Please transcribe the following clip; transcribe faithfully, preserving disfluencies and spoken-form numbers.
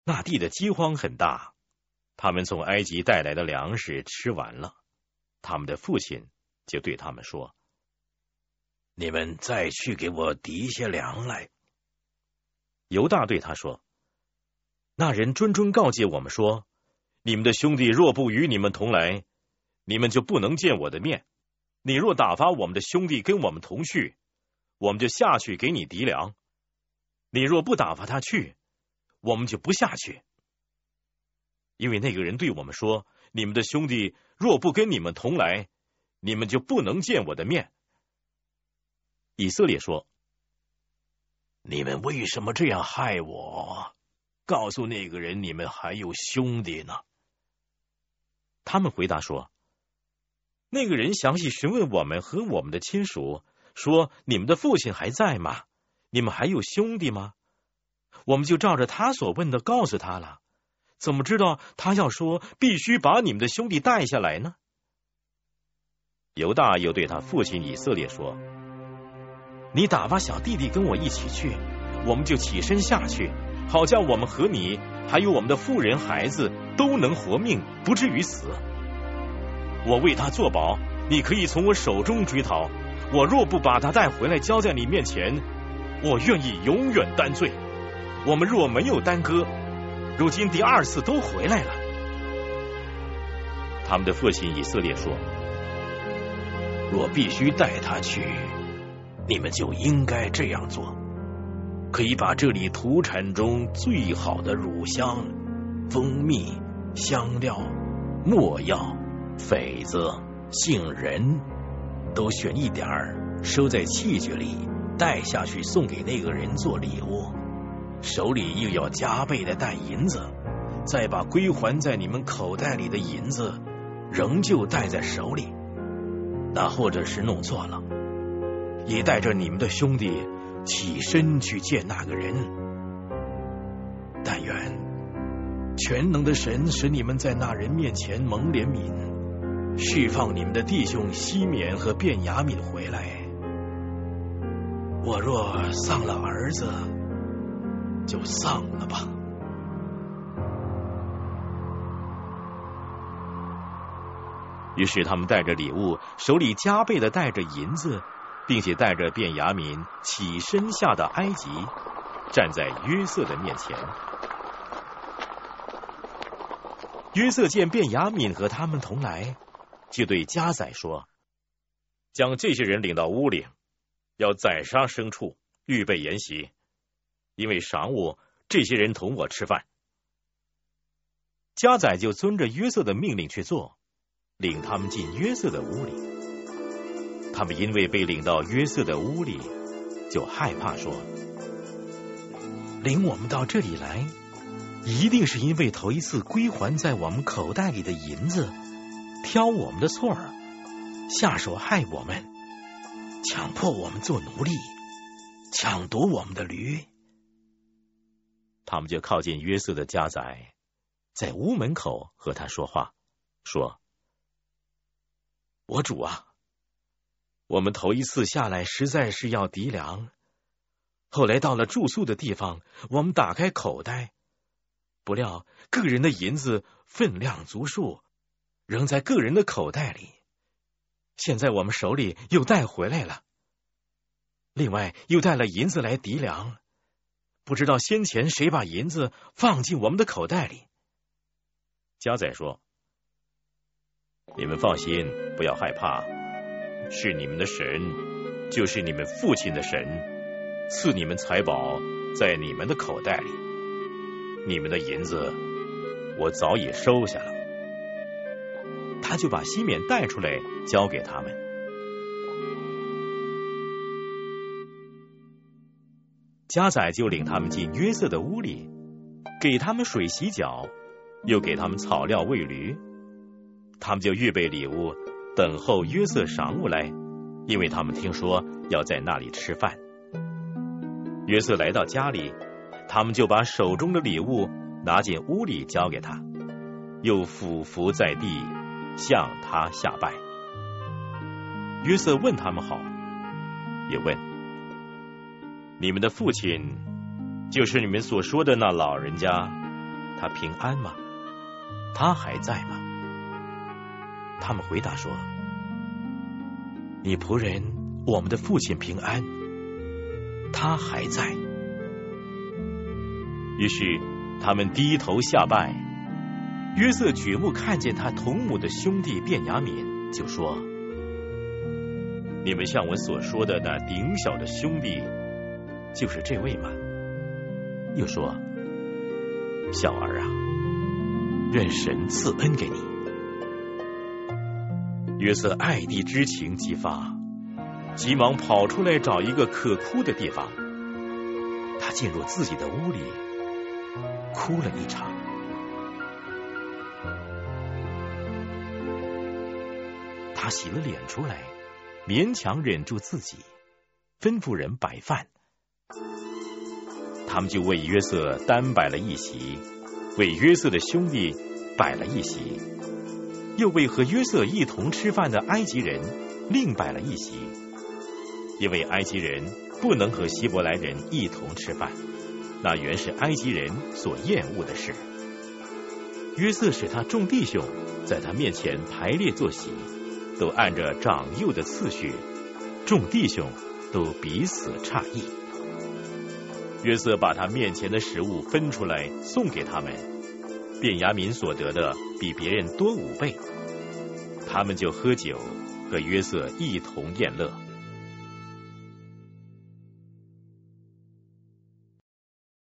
那地的饥荒很大，他们从埃及带来的粮食吃完了，他们的父亲就对他们说： 你们再去给我提一些粮来。 犹大对他说：那人谆谆告诫我们说，你们的兄弟若不与你们同来，你们就不能见我的面。你若打发我们的兄弟跟我们同去，我们就下去给你籴粮；你若不打发他去，我们就不下去。因为那个人对我们说，你们的兄弟若不跟你们同来，你们就不能见我的面。以色列说： 你们为什么这样害我？告诉那个人，你们还有兄弟呢。 他们回答说：那个人详细询问我们和我们的亲属，说你们的父亲还在吗？你们还有兄弟吗？我们就照着他所问的告诉他了，怎么知道他要说必须把你们的兄弟带下来呢？犹大又对他父亲以色列说：你打发小弟弟跟我一起去，我们就起身下去，好叫我们和你还有我们的妇人孩子都能活命，不至于死。我为他作保，你可以从我手中追讨。我若不把他带回来交在你面前，我愿意永远担罪。我们若没有耽搁，如今第二次都回来了。他们的父亲以色列说： 若必须带他去，你们就应该这样做，可以把这里土产中最好的乳香、蜂蜜、香料、没药、榧子、杏仁都选一点儿，收在器具里，带下去送给那个人做礼物。手里又要加倍的带银子，再把归还在你们口袋里的银子仍旧带在手里。那或者是弄错了，也带着你们的兄弟起身去见那个人。但愿全能的神使你们在那人面前蒙怜悯，释放你们的弟兄西缅和便雅悯回来。我若丧了儿子，就丧了吧。 于是他们带着礼物，手里加倍的带着银子，并且带着便雅悯起身下到埃及，站在约瑟的面前。约瑟见便雅悯和他们同来，就对家宰说：将这些人领到屋里，要宰杀牲畜，预备筵席，因为晌午这些人同我吃饭。家宰就遵着约瑟的命令去做，领他们进约瑟的屋里。他们因为被领到约瑟的屋里，就害怕说：领我们到这里来，一定是因为头一次归还在我们口袋里的银子，挑我们的错儿，下手害我们，强迫我们做奴隶，抢夺我们的驴。他们就靠近约瑟的家宰，在屋门口和他说话，说：我主啊，我们头一次下来实在是要籴粮，后来到了住宿的地方，我们打开口袋，不料个人的银子分量足数，仍在个人的口袋里。现在我们手里又带回来了，另外又带了银子来籴粮，不知道先前谁把银子放进我们的口袋里。家宰说：你们放心，不要害怕，是你们的神，就是你们父亲的神，赐你们财宝在你们的口袋里。你们的银子我早已收下了。他就把西缅带出来交给他们。家宰就领他们进约瑟的屋里，给他们水洗脚，又给他们草料喂驴。他们就预备礼物，等候约瑟晌午来，因为他们听说要在那里吃饭。约瑟来到家里，他们就把手中的礼物拿进屋里交给他，又俯伏在地向他下拜。约瑟问他们好，也问：你们的父亲就是你们所说的那老人家， 他平安吗？他还在吗？他们回答说：你仆人我们的父亲平安，他还在。于是他们低头下拜。约瑟举目看见他同母的兄弟便雅悯，就说：你们向我所说的那顶小的兄弟就是这位吗？又说：小儿啊，愿神赐恩给你。约瑟爱弟之情激发，急忙跑出来找一个可哭的地方。他进入自己的屋里，哭了一场。他洗了脸出来，勉强忍住自己，吩咐人摆饭。他们就为约瑟单摆了一席，为约瑟的兄弟摆了一席，又为和约瑟一同吃饭的埃及人另摆了一席，因为埃及人不能和希伯来人一同吃饭，那原是埃及人所厌恶的事。约瑟使他众弟兄在他面前排列坐席，都按着长幼的次序，众弟兄都彼此诧异。约瑟把他面前的食物分出来送给他们，便雅悯所得的比别人多五倍。他们就喝酒，和约瑟一同宴乐。